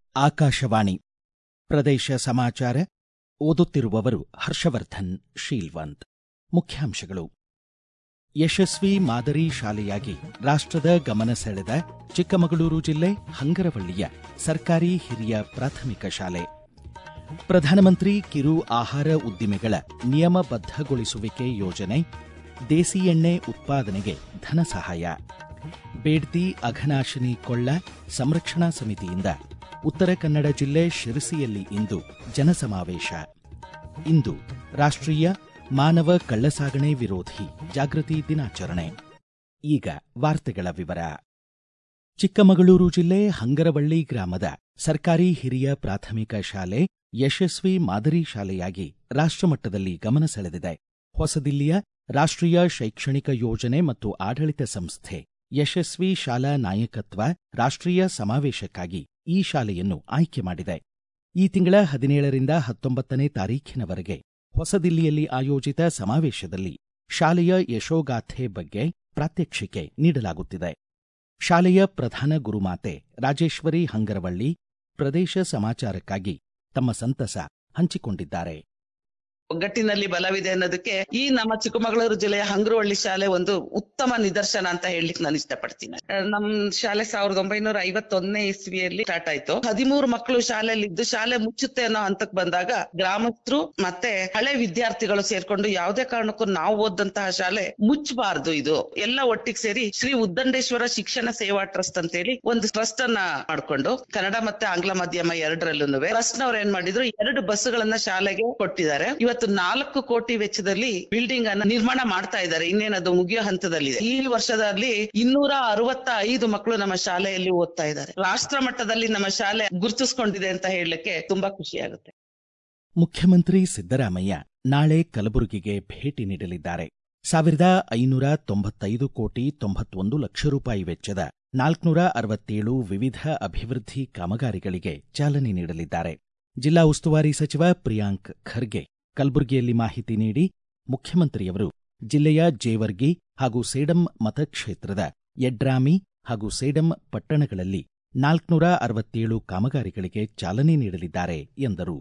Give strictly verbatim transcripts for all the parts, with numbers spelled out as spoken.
ಆಕಾಶವಾಣಿ ಪ್ರದೇಶ ಸಮಾಚಾರ ಓದುತ್ತಿರುವವರು ಹರ್ಷವರ್ಧನ್ ಶೀಲ್ವಂತ್. ಮುಖ್ಯಾಂಶಗಳು. ಯಶಸ್ವಿ ಮಾದರಿ ಶಾಲೆಯಾಗಿ ರಾಷ್ಟ್ರದ ಗಮನ ಸೆಳೆದ ಚಿಕ್ಕಮಗಳೂರು ಜಿಲ್ಲೆ ಹಂಗರವಳ್ಳಿಯ ಸರ್ಕಾರಿ ಹಿರಿಯ ಪ್ರಾಥಮಿಕ ಶಾಲೆ. ಪ್ರಧಾನಮಂತ್ರಿ ಕಿರು ಆಹಾರ ಉದ್ದಿಮೆಗಳ ನಿಯಮಬದ್ಧಗೊಳಿಸುವಿಕೆ ಯೋಜನೆ, ದೇಸಿ ಎಣ್ಣೆ ಉತ್ಪಾದನೆಗೆ ಧನ ಸಹಾಯ. ಬೇಡ್ತಿ ಅಘನಾಶಿನಿ ಕೊಳ್ಳ ಸಂರಕ್ಷಣಾ ಸಮಿತಿಯಿಂದ ಉತ್ತರ ಕನ್ನಡ ಜಿಲ್ಲೆ ಶಿರಸಿಯಲ್ಲಿ ಇಂದು ಜನಸಮಾವೇಶ. ಇಂದು ರಾಷ್ಟ್ರೀಯ ಮಾನವ ಕಳ್ಳಸಾಗಣೆ ವಿರೋಧಿ ಜಾಗೃತಿ ದಿನಾಚರಣೆ. ಈಗ ವಾರ್ತೆಗಳ ವಿವರ. ಚಿಕ್ಕಮಗಳೂರು ಜಿಲ್ಲೆ ಹಂಗರವಳ್ಳಿ ಗ್ರಾಮದ ಸರ್ಕಾರಿ ಹಿರಿಯ ಪ್ರಾಥಮಿಕ ಶಾಲೆ ಯಶಸ್ವಿ ಮಾದರಿ ಶಾಲೆಯಾಗಿ ರಾಷ್ಟ್ರಮಟ್ಟದಲ್ಲಿ ಗಮನ ಸೆಳೆದಿದೆ. ಹೊಸದಿಲ್ಲಿಯ ರಾಷ್ಟ್ರೀಯ ಶೈಕ್ಷಣಿಕ ಯೋಜನೆ ಮತ್ತು ಆಡಳಿತ ಸಂಸ್ಥೆ ಯಶಸ್ವಿ ಶಾಲಾ ನಾಯಕತ್ವ ರಾಷ್ಟ್ರೀಯ ಸಮಾವೇಶಕ್ಕಾಗಿ ಈ ಶಾಲೆಯನ್ನು ಆಯ್ಕೆ ಮಾಡಿದೆ. ಈ ತಿಂಗಳ ಹದಿನೇಳರಿಂದ ಹತ್ತೊಂಬತ್ತನೇ ತಾರೀಖಿನವರೆಗೆ ಹೊಸದಿಲ್ಲಿಯಲ್ಲಿ ಆಯೋಜಿತ ಸಮಾವೇಶದಲ್ಲಿ ಶಾಲೆಯ ಯಶೋಗಾಥೆ ಬಗ್ಗೆ ಪ್ರಾತ್ಯಕ್ಷಿಕೆ ನೀಡಲಾಗುತ್ತಿದೆ. ಶಾಲೆಯ ಪ್ರಧಾನ ಗುರುಮಾತೆ ರಾಜೇಶ್ವರಿ ಹಂಗರವಳ್ಳಿ ಪ್ರದೇಶ ಸಮಾಚಾರಕ್ಕಾಗಿ ತಮ್ಮ ಸಂತಸ ಹಂಚಿಕೊಂಡಿದ್ದಾರೆ. ಒಗ್ಗಟ್ಟಿನಲ್ಲಿ ಬಲವಿದೆ ಅನ್ನೋದಕ್ಕೆ ಈ ನಮ್ಮ ಚಿಕ್ಕಮಗಳೂರು ಜಿಲ್ಲೆಯ ಹಂಗರವಳ್ಳಿ ಶಾಲೆ ಒಂದು ಉತ್ತಮ ನಿದರ್ಶನ ಅಂತ ಹೇಳಲಿಕ್ಕೆ ನಾನು ಇಷ್ಟಪಡ್ತೀನಿ. ನಮ್ ಶಾಲೆ ಸಾವಿರದ ಒಂಬೈನೂರ ಐವತ್ತೊಂದನೇ ಇಸ್ವಿಯಲ್ಲಿ ಸ್ಟಾರ್ಟ್ ಆಯ್ತು. ಹದಿಮೂರು ಮಕ್ಕಳು ಶಾಲೆಯಲ್ಲಿ ಇದ್ದು ಶಾಲೆ ಮುಚ್ಚುತ್ತೆ ಅನ್ನೋ ಹಂತಕ್ಕೆ ಬಂದಾಗ ಗ್ರಾಮಸ್ಥರು ಮತ್ತೆ ಹಳೆ ವಿದ್ಯಾರ್ಥಿಗಳು ಸೇರ್ಕೊಂಡು ಯಾವುದೇ ಕಾರಣಕ್ಕೂ ನಾವು ಓದಂತಹ ಶಾಲೆ ಮುಚ್ಚಬಾರದು, ಇದು ಎಲ್ಲ ಒಟ್ಟಿಗೆ ಸೇರಿ ಶ್ರೀ ಉದ್ದಂಡೇಶ್ವರ ಶಿಕ್ಷಣ ಸೇವಾ ಟ್ರಸ್ಟ್ ಅಂತ ಹೇಳಿ ಒಂದು ಟ್ರಸ್ಟ್ ಅನ್ನ ಮಾಡ್ಕೊಂಡು ಕನ್ನಡ ಮತ್ತೆ ಆಂಗ್ಲ ಮಾಧ್ಯಮ ಎರಡರಲ್ಲೂ ಟ್ರಸ್ಟ್ ನವ್ರು ಏನ್ ಮಾಡಿದ್ರು, ಎರಡು ಬಸ್ಗಳನ್ನ ಶಾಲೆಗೆ ಕೊಟ್ಟಿದ್ದಾರೆ. ಇವತ್ತು ನಾಲ್ಕು ಕೋಟಿ ವೆಚ್ಚದಲ್ಲಿ ಬಿಲ್ಡಿಂಗ್ ಅನ್ನ ನಿರ್ಮಾಣ ಮಾಡ್ತಾ ಇದ್ದಾರೆ. ಇನ್ನೇನದು ಮುಗಿಯೋ ಹಂತದಲ್ಲಿದೆ. ಈ ವರ್ಷದಲ್ಲಿ ಇನ್ನೂರ ಅರವತ್ತ ಐದು ಮಕ್ಕಳು ನಮ್ಮ ಶಾಲೆಯಲ್ಲಿ ಓದ್ತಾ ಇದ್ದಾರೆ. ರಾಷ್ಟ್ರ ಮಟ್ಟದಲ್ಲಿ ನಮ್ಮ ಶಾಲೆ ಗುರುತಿಸಿಕೊಂಡಿದೆ ಅಂತ ಹೇಳಲಿಕ್ಕೆ ತುಂಬಾ ಖುಷಿ ಆಗುತ್ತೆ. ಮುಖ್ಯಮಂತ್ರಿ ಸಿದ್ದರಾಮಯ್ಯ ನಾಳೆ ಕಲಬುರಗಿಗೆ ಭೇಟಿ ನೀಡಲಿದ್ದಾರೆ. ಸಾವಿರದ ಐನೂರ ತೊಂಬತ್ತೈದು ಕೋಟಿ ತೊಂಬತ್ತೊಂದು ಲಕ್ಷ ರೂಪಾಯಿ ವೆಚ್ಚದ ನಾಲ್ಕುನೂರ ಅರವತ್ತೇಳು ವಿವಿಧ ಅಭಿವೃದ್ಧಿ ಕಾಮಗಾರಿಗಳಿಗೆ ಚಾಲನೆ ನೀಡಲಿದ್ದಾರೆ. ಜಿಲ್ಲಾ ಉಸ್ತುವಾರಿ ಸಚಿವ ಪ್ರಿಯಾಂಕ್ ಖರ್ಗೆ ಕಲಬುರಗಿಯಲ್ಲಿ ಮಾಹಿತಿ ನೀಡಿ, ಮುಖ್ಯಮಂತ್ರಿಯವರು ಜಿಲ್ಲೆಯ ಜೇವರ್ಗಿ ಹಾಗೂ ಸೇಡಂ ಮತಕ್ಷೇತ್ರದ ಯಡ್ರಾಮಿ ಹಾಗೂ ಸೇಡಂ ಪಟ್ಟಣಗಳಲ್ಲಿ ನಾಲ್ಕುನೂರ ಅರವತ್ತೇಳು ಕಾಮಗಾರಿಗಳಿಗೆ ಚಾಲನೆ ನೀಡಲಿದ್ದಾರೆ ಎಂದರು.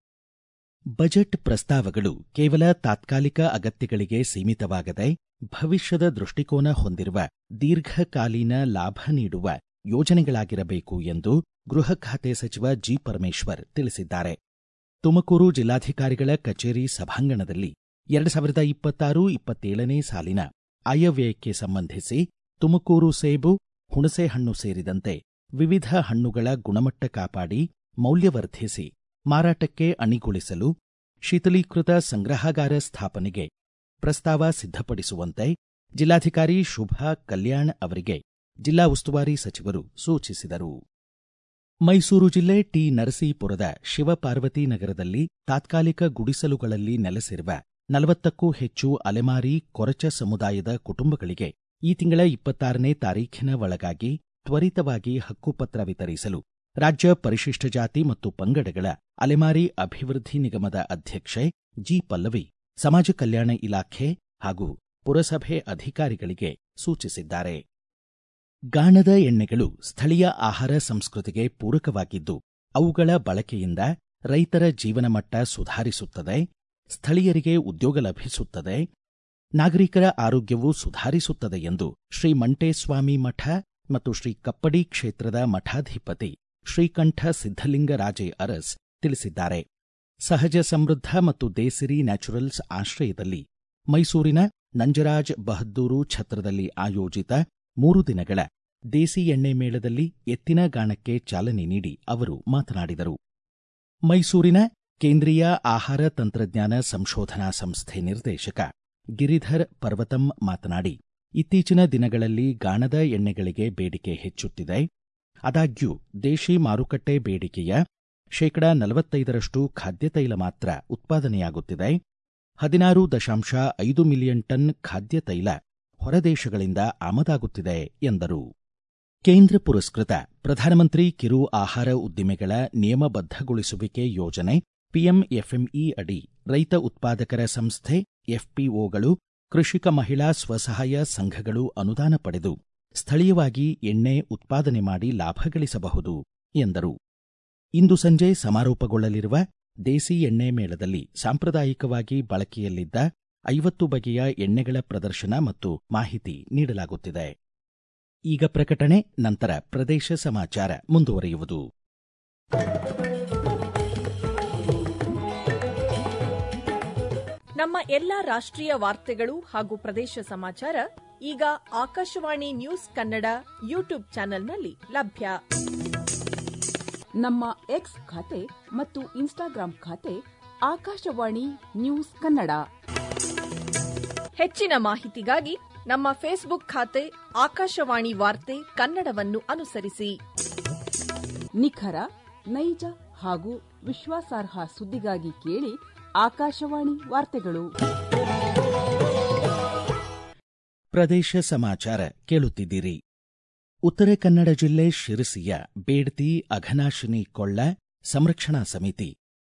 ಬಜೆಟ್ ಪ್ರಸ್ತಾವಗಳು ಕೇವಲ ತಾತ್ಕಾಲಿಕ ಅಗತ್ಯಗಳಿಗೆ ಸೀಮಿತವಾಗದೆ ಭವಿಷ್ಯದ ದೃಷ್ಟಿಕೋನ ಹೊಂದಿರುವ ದೀರ್ಘಕಾಲೀನ ಲಾಭ ನೀಡುವ ಯೋಜನೆಗಳಾಗಿರಬೇಕು ಎಂದು ಗೃಹ ಖಾತೆ ಸಚಿವ ಜಿ ಪರಮೇಶ್ವರ್ ತಿಳಿಸಿದ್ದಾರೆ. ತುಮಕೂರು ಜಿಲ್ಲಾಧಿಕಾರಿಗಳ ಕಚೇರಿ ಸಭಾಂಗಣದಲ್ಲಿ ಎರಡು ಸಾವಿರದ ಇಪ್ಪತ್ತಾರು ಇಪ್ಪತ್ತೇಳನೇ ಸಾಲಿನ ಆಯವ್ಯಯಕ್ಕೆ ಸಂಬಂಧಿಸಿ ತುಮಕೂರು ಸೇಬು, ಹುಣಸೆಹಣ್ಣು ಸೇರಿದಂತೆ ವಿವಿಧ ಹಣ್ಣುಗಳ ಗುಣಮಟ್ಟ ಕಾಪಾಡಿ ಮೌಲ್ಯವರ್ಧಿಸಿ ಮಾರಾಟಕ್ಕೆ ಅಣಿಗೊಳಿಸಲು ಶೀತಲೀಕೃತ ಸಂಗ್ರಹಾಗಾರ ಸ್ಥಾಪನೆಗೆ ಪ್ರಸ್ತಾವ ಸಿದ್ಧಪಡಿಸುವಂತೆ ಜಿಲ್ಲಾಧಿಕಾರಿ ಶುಭಾ ಕಲ್ಯಾಣ್ ಅವರಿಗೆ ಜಿಲ್ಲಾ ಉಸ್ತುವಾರಿ ಸಚಿವರು ಸೂಚಿಸಿದರು. ಮೈಸೂರು ಜಿಲ್ಲೆ ಟಿ ನರಸೀಪುರದ ಶಿವಪಾರ್ವತಿ ನಗರದಲ್ಲಿ ತಾತ್ಕಾಲಿಕ ಗುಡಿಸಲುಗಳಲ್ಲಿ ನೆಲೆಸಿರುವ ನಲವತ್ತಕ್ಕೂ ಹೆಚ್ಚು ಅಲೆಮಾರಿ ಕೊರಚ ಸಮುದಾಯದ ಕುಟುಂಬಗಳಿಗೆ ಈ ತಿಂಗಳ ಇಪ್ಪತ್ತಾರನೇ ತಾರೀಖಿನ ಒಳಗಾಗಿ ತ್ವರಿತವಾಗಿ ಹಕ್ಕುಪತ್ರ ವಿತರಿಸಲು ರಾಜ್ಯ ಪರಿಶಿಷ್ಟ ಜಾತಿ ಮತ್ತು ಪಂಗಡಗಳ ಅಲೆಮಾರಿ ಅಭಿವೃದ್ಧಿ ನಿಗಮದ ಅಧ್ಯಕ್ಷೆ ಜಿ ಪಲ್ಲವಿ ಸಮಾಜ ಕಲ್ಯಾಣ ಇಲಾಖೆ ಹಾಗೂ ಪುರಸಭೆ ಅಧಿಕಾರಿಗಳಿಗೆ ಸೂಚಿಸಿದ್ದಾರೆ. ಗಾಣದ ಎಣ್ಣೆಗಳು ಸ್ಥಳೀಯ ಆಹಾರ ಸಂಸ್ಕೃತಿಗೆ ಪೂರಕವಾಗಿದ್ದು ಅವುಗಳ ಬಳಕೆಯಿಂದ ರೈತರ ಜೀವನಮಟ್ಟ ಸುಧಾರಿಸುತ್ತದೆ, ಸ್ಥಳೀಯರಿಗೆ ಉದ್ಯೋಗ ಲಭಿಸುತ್ತದೆ, ನಾಗರಿಕರ ಆರೋಗ್ಯವೂ ಸುಧಾರಿಸುತ್ತದೆ ಎಂದು ಶ್ರೀ ಮಂಟೇಸ್ವಾಮಿ ಮಠ ಮತ್ತು ಶ್ರೀ ಕಪ್ಪಡಿ ಕ್ಷೇತ್ರದ ಮಠಾಧಿಪತಿ ಶ್ರೀಕಂಠ ಸಿದ್ಧಲಿಂಗರಾಜೆ ಅರಸ್ ತಿಳಿಸಿದ್ದಾರೆ. ಸಹಜ ಸಮೃದ್ಧ ಮತ್ತು ದೇಸಿರಿ ನ್ಯಾಚುರಲ್ಸ್ ಆಶ್ರಯದಲ್ಲಿ ಮೈಸೂರಿನ ನಂಜರಾಜ್ ಬಹದ್ದೂರು ಛತ್ರದಲ್ಲಿ ಆಯೋಜಿತ ಮೂರು ದಿನಗಳ ದೇಸಿ ಎಣ್ಣೆ ಮೇಳದಲ್ಲಿ ಎತ್ತಿನ ಗಾಣಕ್ಕೆ ಚಾಲನೆ ನೀಡಿ ಅವರು ಮಾತನಾಡಿದರು. ಮೈಸೂರಿನ ಕೇಂದ್ರೀಯ ಆಹಾರ ತಂತ್ರಜ್ಞಾನ ಸಂಶೋಧನಾ ಸಂಸ್ಥೆ ನಿರ್ದೇಶಕ ಗಿರಿಧರ್ ಪರ್ವತಂ ಮಾತನಾಡಿ, ಇತ್ತೀಚಿನ ದಿನಗಳಲ್ಲಿ ಗಾಣದ ಎಣ್ಣೆಗಳಿಗೆ ಬೇಡಿಕೆ ಹೆಚ್ಚುತ್ತಿದೆ. ಆದಾಗ್ಯೂ ದೇಶಿ ಮಾರುಕಟ್ಟೆ ಬೇಡಿಕೆಯ ಶೇಕಡಾ ನಲವತ್ತೈದರಷ್ಟು ಖಾದ್ಯತೈಲ ಮಾತ್ರ ಉತ್ಪಾದನೆಯಾಗುತ್ತಿದೆ. ಹದಿನಾರು ದಶಾಂಶ ಐದು ಮಿಲಿಯನ್ ಟನ್ ಖಾದ್ಯತೈಲ ಹೊರದೇಶಗಳಿಂದ ಆಮದಾಗುತ್ತಿದೆ ಎಂದರು. ಕೇಂದ್ರ ಪುರಸ್ಕೃತ ಪ್ರಧಾನಮಂತ್ರಿ ಕಿರು ಆಹಾರ ಉದ್ದಿಮೆಗಳ ನಿಯಮಬದ್ಧಗೊಳಿಸುವಿಕೆ ಯೋಜನೆ ಪಿಎಂಎಫ್ಎಂಇ ಅಡಿ ರೈತ ಉತ್ಪಾದಕರ ಸಂಸ್ಥೆ ಎಫ್ಪಿಒಗಳು, ಕೃಷಿಕ ಮಹಿಳಾ ಸ್ವಸಹಾಯ ಸಂಘಗಳು ಅನುದಾನ ಪಡೆದು ಸ್ಥಳೀಯವಾಗಿ ಎಣ್ಣೆ ಉತ್ಪಾದನೆ ಮಾಡಿ ಲಾಭ ಗಳಿಸಬಹುದು ಎಂದರು. ಇಂದು ಸಂಜೆ ಸಮಾರೋಪಗೊಳ್ಳಲಿರುವ ದೇಸಿ ಎಣ್ಣೆ ಮೇಳದಲ್ಲಿ ಸಾಂಪ್ರದಾಯಿಕವಾಗಿ ಬಳಕೆಯಲ್ಲಿದ್ದ ಐವತ್ತು ಬಗೆಯ ಎಣ್ಣೆಗಳ ಪ್ರದರ್ಶನ ಮತ್ತು ಮಾಹಿತಿ ನೀಡಲಾಗುತ್ತಿದೆ. ಈಗ ಪ್ರಕಟಣೆ, ನಂತರ ಪ್ರದೇಶ ಸಮಾಚಾರ ಮುಂದುವರಿಯುವುದು. ನಮ್ಮ ಎಲ್ಲಾ ರಾಷ್ಟ್ರೀಯ ವಾರ್ತೆಗಳು ಹಾಗೂ ಪ್ರದೇಶ ಸಮಾಚಾರ ಈಗ ಆಕಾಶವಾಣಿ ನ್ಯೂಸ್ ಕನ್ನಡ ಯೂಟ್ಯೂಬ್ ಚಾನೆಲ್ನಲ್ಲಿ ಲಭ್ಯ. ನಮ್ಮ ಎಕ್ಸ್ ಖಾತೆ ಮತ್ತು ಇನ್ಸ್ಟಾಗ್ರಾಂ ಖಾತೆ ಆಕಾಶವಾಣಿ ನ್ಯೂಸ್ ಕನ್ನಡ. ಹೆಚ್ಚಿನ ಮಾಹಿತಿಗಾಗಿ ನಮ್ಮ ಫೇಸ್ಬುಕ್ ಖಾತೆ ಆಕಾಶವಾಣಿ ವಾರ್ತೆ ಕನ್ನಡವನ್ನು ಅನುಸರಿಸಿ. ನಿಖರ, ನೈಜ ಹಾಗೂ ವಿಶ್ವಾಸಾರ್ಹ ಸುದ್ದಿಗಾಗಿ ಕೇಳಿ ಆಕಾಶವಾಣಿ ವಾರ್ತೆಗಳು. ಪ್ರದೇಶ ಸಮಾಚಾರ ಕೇಳುತ್ತಿದ್ದೀರಿ. ಉತ್ತರ ಕನ್ನಡ ಜಿಲ್ಲೆ ಶಿರಸಿಯ ಬೇಡ್ತಿ ಅಘನಾಶಿನಿ ಕೊಳ್ಳ ಸಂರಕ್ಷಣಾ ಸಮಿತಿ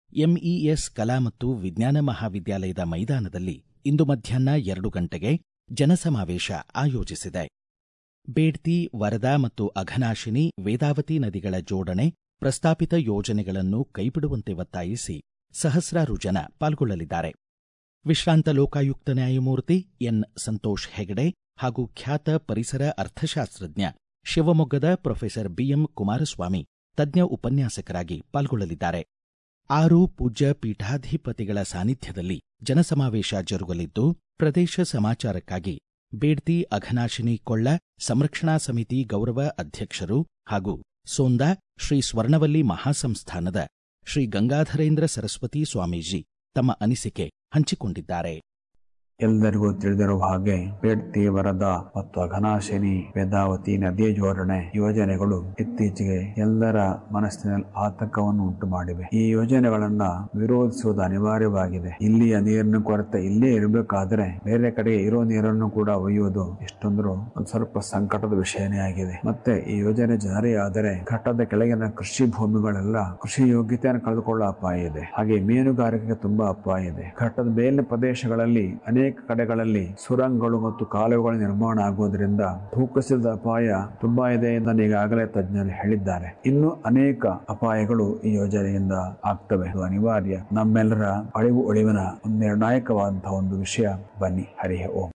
ಎಂಇಎಸ್ ಕಲಾ ಮತ್ತು ವಿಜ್ಞಾನ ಮಹಾವಿದ್ಯಾಲಯದ ಮೈದಾನದಲ್ಲಿ ಇಂದು ಮಧ್ಯಾಹ್ನ ಎರಡು ಗಂಟೆಗೆ ಜನಸಮಾವೇಶ ಆಯೋಜಿಸಿದೆ. ಬೇಡ್ತಿ, ವರದಾ ಮತ್ತು ಅಘನಾಶಿನಿ ವೇದಾವತಿ ನದಿಗಳ ಜೋಡಣೆ ಪ್ರಸ್ತಾಪಿತ ಯೋಜನೆಗಳನ್ನು ಕೈಬಿಡುವಂತೆ ಒತ್ತಾಯಿಸಿ ಸಹಸ್ರಾರು ಜನ ಪಾಲ್ಗೊಳ್ಳಲಿದ್ದಾರೆ. ವಿಶ್ರಾಂತ ಲೋಕಾಯುಕ್ತ ನ್ಯಾಯಮೂರ್ತಿ ಎನ್ ಸಂತೋಷ್ ಹೆಗಡೆ ಹಾಗೂ ಖ್ಯಾತ ಪರಿಸರ ಅರ್ಥಶಾಸ್ತ್ರಜ್ಞ ಶಿವಮೊಗ್ಗದ ಪ್ರೊಫೆಸರ್ ಬಿಎಂ ಕುಮಾರಸ್ವಾಮಿ ತಜ್ಞ ಉಪನ್ಯಾಸಕರಾಗಿ ಪಾಲ್ಗೊಳ್ಳಲಿದ್ದಾರೆ. ಆರು ಪೂಜ್ಯ ಪೀಠಾಧಿಪತಿಗಳ ಸಾನ್ನಿಧ್ಯದಲ್ಲಿ ಜನಸಮಾವೇಶ ಜರುಗಲಿದ್ದು, ಪ್ರದೇಶ ಸಮಾಚಾರಕ್ಕಾಗಿ ಬೇಡ್ತಿ ಅಘನಾಶಿನಿ ಕೊಳ್ಳ ಸಂರಕ್ಷಣಾ ಸಮಿತಿ ಗೌರವ ಅಧ್ಯಕ್ಷರು ಹಾಗೂ ಸೋಂದಾ ಶ್ರೀ ಸ್ವರ್ಣವಲ್ಲಿ ಮಹಾಸಂಸ್ಥಾನದ ಶ್ರೀ ಗಂಗಾಧರೇಂದ್ರ ಸರಸ್ವತಿ ಸ್ವಾಮೀಜಿ ತಮ್ಮ ಅನಿಸಿಕೆ ಹಂಚಿಕೊಂಡಿದ್ದಾರೆ. ಎಲ್ಲರಿಗೂ ತಿಳಿದಿರುವ ಹಾಗೆ ಬೇಡ್ತಿ, ವರದಾ ಮತ್ತು ಅಘನಾಶಿನಿ ವೇದಾವತಿ ನದಿಯ ಜೋಡಣೆ ಯೋಜನೆಗಳು ಇತ್ತೀಚೆಗೆ ಎಲ್ಲರ ಮನಸ್ಸಿನಲ್ಲಿ ಆತಂಕವನ್ನು ಉಂಟು ಮಾಡಿವೆ. ಈ ಯೋಜನೆಗಳನ್ನ ವಿರೋಧಿಸುವುದು ಅನಿವಾರ್ಯವಾಗಿದೆ. ಇಲ್ಲಿಯ ನೀರಿನ ಕೊರತೆ ಇಲ್ಲೇ ಇರಬೇಕಾದ್ರೆ ಬೇರೆ ಕಡೆಗೆ ಇರೋ ನೀರನ್ನು ಕೂಡ ಒಯ್ಯುವುದು ಎಷ್ಟೊಂದರೂ ಒಂದು ಸ್ವಲ್ಪ ಸಂಕಟದ ವಿಷಯನೇ ಆಗಿದೆ. ಮತ್ತೆ ಈ ಯೋಜನೆ ಜಾರಿಯಾದರೆ ಘಟ್ಟದ ಕೆಳಗಿನ ಕೃಷಿ ಭೂಮಿಗಳೆಲ್ಲ ಕೃಷಿ ಯೋಗ್ಯತೆಯನ್ನು ಕಳೆದುಕೊಳ್ಳುವ ಅಪಾಯ ಇದೆ. ಹಾಗೆ ಮೀನುಗಾರಿಕೆಗೆ ತುಂಬಾ ಅಪಾಯ ಇದೆ. ಘಟ್ಟದ ಮೇಲಿನ ಪ್ರದೇಶಗಳಲ್ಲಿ ಅನೇಕ ಕಡೆಗಳಲ್ಲಿ ಸುರಂಗಗಳು ಮತ್ತು ಕಾಲುವೆಗಳ ನಿರ್ಮಾಣ ಆಗುವುದರಿಂದ ಭೂಕುಸಿತದ ಅಪಾಯ ತುಂಬಾ ಇದೆ ಎಂದು ಈಗಾಗಲೇ ತಜ್ಞರು ಹೇಳಿದ್ದಾರೆ. ಇನ್ನು ಅನೇಕ ಅಪಾಯಗಳು ಈ ಯೋಜನೆಯಿಂದ ಆಗ್ತವೆ. ಇದು ಅನಿವಾರ್ಯ. ನಮ್ಮೆಲ್ಲರ ಅಳಿವು ಉಳಿವಿನ ನಿರ್ಣಾಯಕವಾದಂತಹ ಒಂದು ವಿಷಯ. ಬನ್ನಿ, ಹರಿ ಓಂ.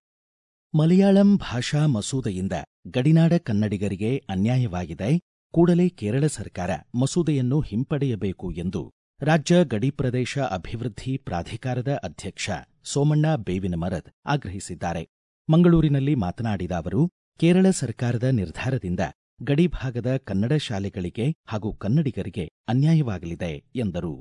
ಮಲಯಾಳಂ ಭಾಷಾ ಮಸೂದೆಯಿಂದ ಗಡಿನಾಡ ಕನ್ನಡಿಗರಿಗೆ ಅನ್ಯಾಯವಾಗಿದೆ. ಕೂಡಲೇ ಕೇರಳ ಸರ್ಕಾರ ಮಸೂದೆಯನ್ನು ಹಿಂಪಡೆಯಬೇಕು ಎಂದು ರಾಜ್ಯ ಗಡಿ ಪ್ರದೇಶ ಅಭಿವೃದ್ಧಿ ಪ್ರಾಧಿಕಾರದ ಅಧ್ಯಕ್ಷ ಸೋಮಣ್ಣ ಬೇವಿನಮರದ್ ಆಗ್ರಹಿಸಿದ್ದಾರೆ. ಮಂಗಳೂರಿನಲ್ಲಿ ಮಾತನಾಡಿದ ಅವರು, ಕೇರಳ ಸರ್ಕಾರದ ನಿರ್ಧಾರದಿಂದ ಗಡಿಭಾಗದ ಕನ್ನಡ ಶಾಲೆಗಳಿಗೆ ಹಾಗೂ ಕನ್ನಡಿಗರಿಗೆ ಅನ್ಯಾಯವಾಗಲಿದೆ ಎಂದರು.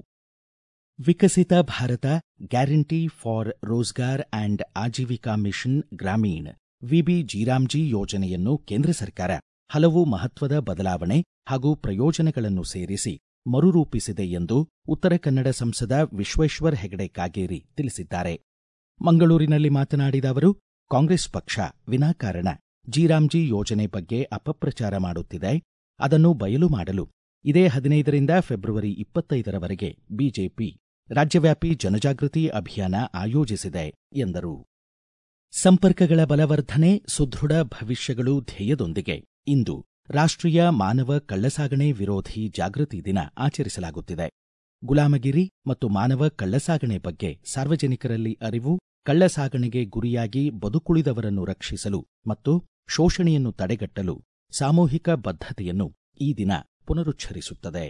Viksit Bharat guarantee for Rozgar and Ajeevika mission Gramin VB G RAM G ಯೋಜನೆಯನ್ನು ಕೇಂದ್ರ ಸರ್ಕಾರ ಹಲವು ಮಹತ್ವದ ಬದಲಾವಣೆ ಹಾಗೂ ಪ್ರಯೋಜನಗಳನ್ನು ಸೇರಿಸಿ ಮರುರೂಪಿಸಿದೆ ಎಂದು ಉತ್ತರ ಕನ್ನಡ ಸಂಸದ ವಿಶ್ವೇಶ್ವರ ಹೆಗಡೆ ಕಾಗೇರಿ ತಿಳಿಸಿದ್ದಾರೆ. ಮಂಗಳೂರಿನಲ್ಲಿ ಮಾತನಾಡಿದ ಅವರು, ಕಾಂಗ್ರೆಸ್ ಪಕ್ಷ ವಿನಾಕಾರಣ ಜೀರಾಮ್ಜಿ ಯೋಜನೆ ಬಗ್ಗೆ ಅಪಪ್ರಚಾರ ಮಾಡುತ್ತಿದೆ. ಅದನ್ನು ಬಯಲು ಮಾಡಲು ಇದೇ ಹದಿನೈದರಿಂದ ಫೆಬ್ರವರಿ ಇಪ್ಪತ್ತೈದರವರೆಗೆ ಬಿಜೆಪಿ ರಾಜ್ಯವ್ಯಾಪಿ ಜನಜಾಗೃತಿ ಅಭಿಯಾನ ಆಯೋಜಿಸಿದೆ ಎಂದರು. ಸಂಪರ್ಕಗಳ ಬಲವರ್ಧನೆ, ಸುದೃಢ ಭವಿಷ್ಯಗಳು ಧ್ಯೇಯದೊಂದಿಗೆ ಇಂದು ರಾಷ್ಟ್ರೀಯ ಮಾನವ ಕಳ್ಳಸಾಗಣೆ ವಿರೋಧಿ ಜಾಗೃತಿ ದಿನ ಆಚರಿಸಲಾಗುತ್ತಿದೆ. ಗುಲಾಮಗಿರಿ ಮತ್ತು ಮಾನವ ಕಳ್ಳಸಾಗಣೆ ಬಗ್ಗೆ ಸಾರ್ವಜನಿಕರಲ್ಲಿ ಅರಿವು, ಕಳ್ಳಸಾಗಣೆಗೆ ಗುರಿಯಾಗಿ ಬದುಕುಳಿದವರನ್ನು ರಕ್ಷಿಸಲು ಮತ್ತು ಶೋಷಣೆಯನ್ನು ತಡೆಗಟ್ಟಲು ಸಾಮೂಹಿಕ ಬದ್ಧತೆಯನ್ನು ಈ ದಿನ ಪುನರುಚ್ಛರಿಸುತ್ತದೆ.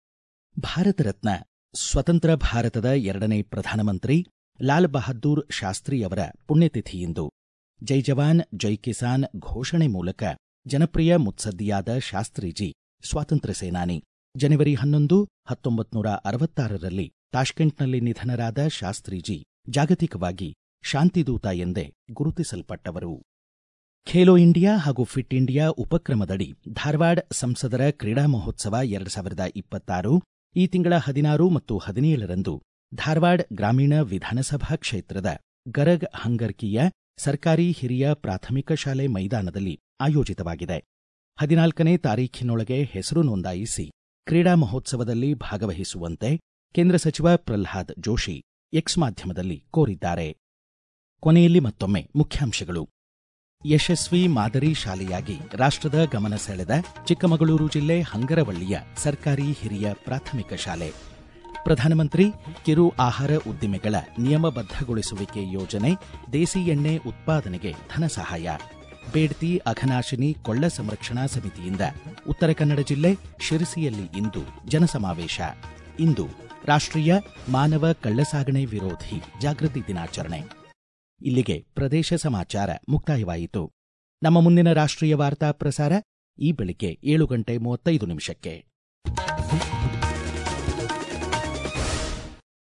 ಭಾರತ ರತ್ನ ಸ್ವತಂತ್ರ ಭಾರತದ ಎರಡನೇ ಪ್ರಧಾನಮಂತ್ರಿ ಲಾಲ್ ಬಹದ್ದೂರ್ ಶಾಸ್ತ್ರಿ ಅವರ ಪುಣ್ಯತಿಥಿಯಿಂದು ಜೈ ಜವಾನ್ ಜೈ ಕಿಸಾನ್ ಘೋಷಣೆ ಮೂಲಕ ಜನಪ್ರಿಯ ಮುತ್ಸದ್ದಿಯಾದ ಶಾಸ್ತ್ರೀಜಿ ಸ್ವಾತಂತ್ರ್ಯ ಸೇನಾನಿ. ಜನವರಿ ಹನ್ನೊಂದು ಹತ್ತೊಂಬತ್ತು ನೂರ ಅರವತ್ತಾರರಲ್ಲಿ ತಾಷ್ಕೆಂಟ್ನಲ್ಲಿ ನಿಧನರಾದ ಶಾಸ್ತ್ರೀಜಿ ಜಾಗತಿಕವಾಗಿ ಶಾಂತಿದೂತ ಎಂದೇ ಗುರುತಿಸಲ್ಪಟ್ಟವರು. ಖೇಲೋ ಇಂಡಿಯಾ ಹಾಗೂ ಫಿಟ್ ಇಂಡಿಯಾ ಉಪಕ್ರಮದಡಿ ಧಾರವಾಡ ಸಂಸದರ ಕ್ರೀಡಾ ಮಹೋತ್ಸವ ಎರಡು ಸಾವಿರದ ಇಪ್ಪತ್ತಾರು ಈ ತಿಂಗಳ ಹದಿನಾರು ಮತ್ತು ಹದಿನೇಳರಂದು ಧಾರವಾಡ ಗ್ರಾಮೀಣ ವಿಧಾನಸಭಾ ಕ್ಷೇತ್ರದ ಗರಗ್ ಹಂಗರ್ಕಿಯ ಸರ್ಕಾರಿ ಹಿರಿಯ ಪ್ರಾಥಮಿಕ ಶಾಲೆ ಮೈದಾನದಲ್ಲಿ ಆಯೋಜಿತವಾಗಿದೆ. ಹದಿನಾಲ್ಕನೇ ತಾರೀಖಿನೊಳಗೆ ಹೆಸರು ನೋಂದಾಯಿಸಿ ಕ್ರೀಡಾ ಮಹೋತ್ಸವದಲ್ಲಿ ಭಾಗವಹಿಸುವಂತೆ ಕೇಂದ್ರ ಸಚಿವ ಪ್ರಲ್ಹಾದ್ ಜೋಶಿ ಎಕ್ಸ್ ಮಾಧ್ಯಮದಲ್ಲಿ ಕೋರಿದ್ದಾರೆ. ಕೊನೆಯಲ್ಲಿ ಮತ್ತೊಮ್ಮೆ ಮುಖ್ಯಾಂಶಗಳು. ಯಶಸ್ವಿ ಮಾದರಿ ಶಾಲೆಯಾಗಿ ರಾಷ್ಟ್ರದ ಗಮನ ಸೆಳೆದ ಚಿಕ್ಕಮಗಳೂರು ಜಿಲ್ಲೆ ಹಂಗರವಳ್ಳಿಯ ಸರ್ಕಾರಿ ಹಿರಿಯ ಪ್ರಾಥಮಿಕ ಶಾಲೆ. ಪ್ರಧಾನಮಂತ್ರಿ ಕಿರು ಆಹಾರ ಉದ್ದಿಮೆಗಳ ನಿಯಮಬದ್ಧಗೊಳಿಸುವಿಕೆ ಯೋಜನೆ, ದೇಸಿ ಎಣ್ಣೆ ಉತ್ಪಾದನೆಗೆ ಧನ ಸಹಾಯ. ಬೇಡ್ತಿ ಅಘನಾಶಿನಿ ಕೊಳ್ಳ ಸಂರಕ್ಷಣಾ ಸಮಿತಿಯಿಂದ ಉತ್ತರ ಕನ್ನಡ ಜಿಲ್ಲೆ ಶಿರಸಿಯಲ್ಲಿ ಇಂದು ಜನಸಮಾವೇಶ. ಇಂದು ರಾಷ್ಟ್ರೀಯ ಮಾನವ ಕಳ್ಳಸಾಗಣೆ ವಿರೋಧಿ ಜಾಗೃತಿ ದಿನಾಚರಣೆ. ಇಲ್ಲಿಗೆ ಪ್ರದೇಶ ಸಮಾಚಾರ ಮುಕ್ತಾಯವಾಯಿತು. ನಮ್ಮ ಮುಂದಿನ ರಾಷ್ಟ್ರೀಯ ವಾರ್ತಾ ಪ್ರಸಾರ ಈ ಬೆಳಿಗ್ಗೆ ಏಳು ಗಂಟೆ ಮೂವತ್ತೈದು ನಿಮಿಷಕ್ಕೆ.